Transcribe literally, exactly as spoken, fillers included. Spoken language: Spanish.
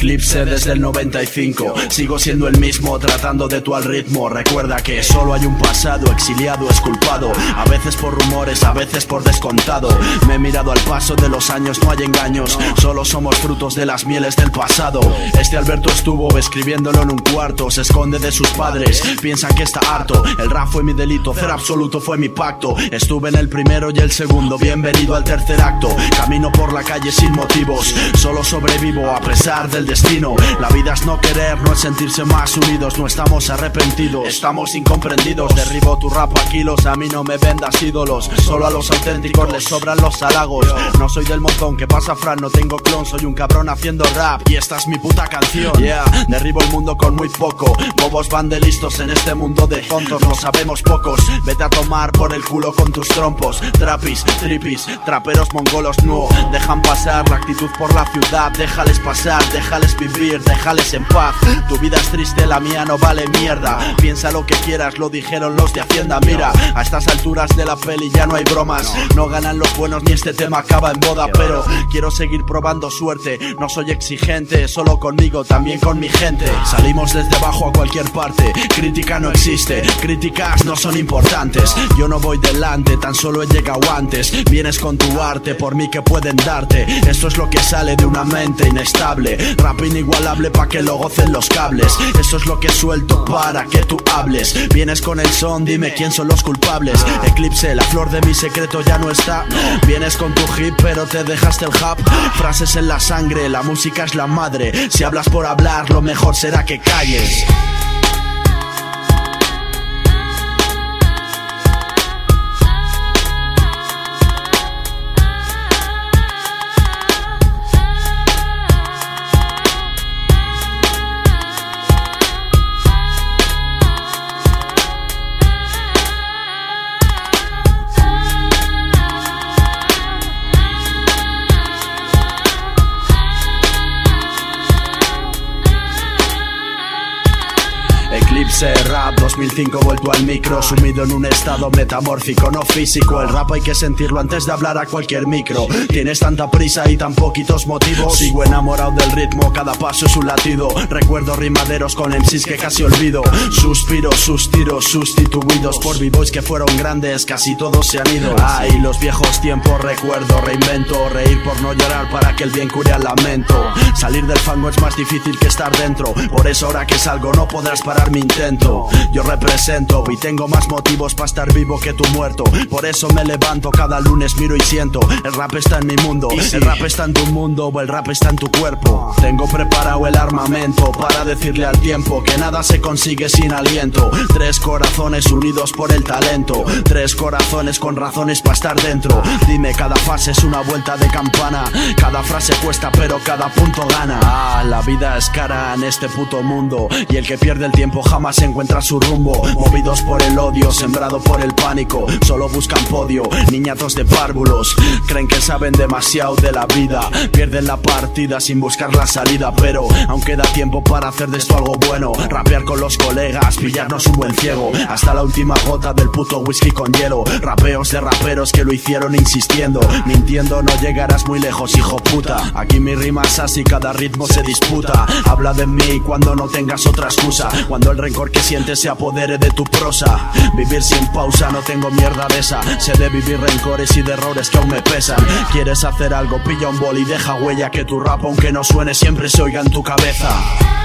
Eclipse desde el noventa y cinco. Sigo siendo el mismo, tratando de tu al ritmo. Recuerda que solo hay un pasado, exiliado, esculpado. A veces por rumores, a veces por descontado. Me he mirado al paso de los años, no hay engaños. Solo somos frutos de las mieles del pasado. Este Alberto estuvo escribiéndolo en un cuarto. Se esconde de sus padres, piensa que está harto. El rap fue mi delito, ser absoluto fue mi pacto. Estuve en el primero y el segundo, bienvenido al tercer acto. Camino por la calle sin motivos, solo sobrevivo a pesar del destino. La vida es no querer, no es sentirse más unidos. No estamos arrepentidos, estamos incomprendidos. Derribo tu rap a kilos, a mí no me vendas ídolos. Solo a los auténticos les sobran los halagos. No soy del montón que pasa Fran, no tengo clon. Soy un cabrón haciendo rap y esta es mi puta canción. Yeah, derribo el mundo con muy poco. Bobos van de listos en este mundo de tontos. Lo sabemos pocos, vete a tomar por el culo con tus trompos. Trapis, tripis, traperos mongolos no dejan pasar la actitud por la ciudad. Déjales pasar, déjales vivir, déjales en paz. Tu vida es triste, la mía no vale mierda. Piensa lo que quieras, lo dijeron los de Hacienda. Mira, a estas alturas de la peli ya no hay bromas. No ganan los buenos ni este tema acaba en boda. Pero quiero seguir probando suerte. No soy exigente, solo conmigo, también con mi gente. Salimos desde abajo a cualquier parte. Crítica no existe, críticas no son importantes. Yo no voy delante, tan solo he llegado antes. Vienes con tu arte, por mí que pueden darte. Esto es lo que sale de una mente inestable. Rap inigualable pa' que lo gocen los cables. Eso es lo que suelto para que tú hables. Vienes con el son, dime quién son los culpables. Eclipse, la flor de mi secreto ya no está. Vienes con tu hip pero te dejaste el hap. Frases en la sangre, la música es la madre. Si hablas por hablar, lo mejor será que calles. Eclipse Rap dos mil cinco, vuelto al micro, sumido en un estado metamórfico, no físico. El rap hay que sentirlo antes de hablar a cualquier micro. Tienes tanta prisa y tan poquitos motivos. Sigo enamorado del ritmo, cada paso es un latido. Recuerdo rimaderos con M Cs que casi olvido. Suspiros, sus tiros sustituidos por b-boys que fueron grandes, casi todos se han ido. Ay, los viejos tiempos recuerdo, reinvento. Reír por no llorar para que el bien cure al lamento. Salir del fango es más difícil que estar dentro. Por eso ahora que salgo no podrás parar mi intento. Yo represento y tengo más motivos para estar vivo que tú muerto. Por eso me levanto cada lunes, miro y siento. El rap está en mi mundo, el rap está en tu mundo, o el rap está en tu cuerpo. Tengo preparado el armamento para decirle al tiempo que nada se consigue sin aliento. Tres corazones unidos por el talento. Tres corazones con razones para estar dentro. Dime, cada fase es una vuelta de campana. Cada frase cuesta pero cada punto gana. Ah, la vida es cara en este puto mundo. Y el que pierde el tiempo jamás encuentra su rumbo. Movidos por el odio, sembrado por el pánico. Solo buscan podio, niñatos de párvulos. Creen que saben demasiado de la vida. Pierden la partida sin buscar la salida. Pero aún queda tiempo para hacer de esto algo bueno. Rapear con los colegas, pillarnos un buen ciego. Hasta la última gota del puto whisky con hielo. Rapeos de raperos que lo hicieron insistiendo. Mintiendo no llegarás muy lejos, hijo puta. Aquí mi rima es así, cada ritmo se disputa. Habla de mí cuando no tengas otra excusa. Cuando el rencor que sientes se apodere de tu prosa. Vivir sin pausa, no tengo mierda de esa. Sé de vivir rencores y de errores que aún me pesan. Quieres hacer algo, pilla un bol y deja huella. Que tu rap aunque no suene siempre se oiga en tu cabeza.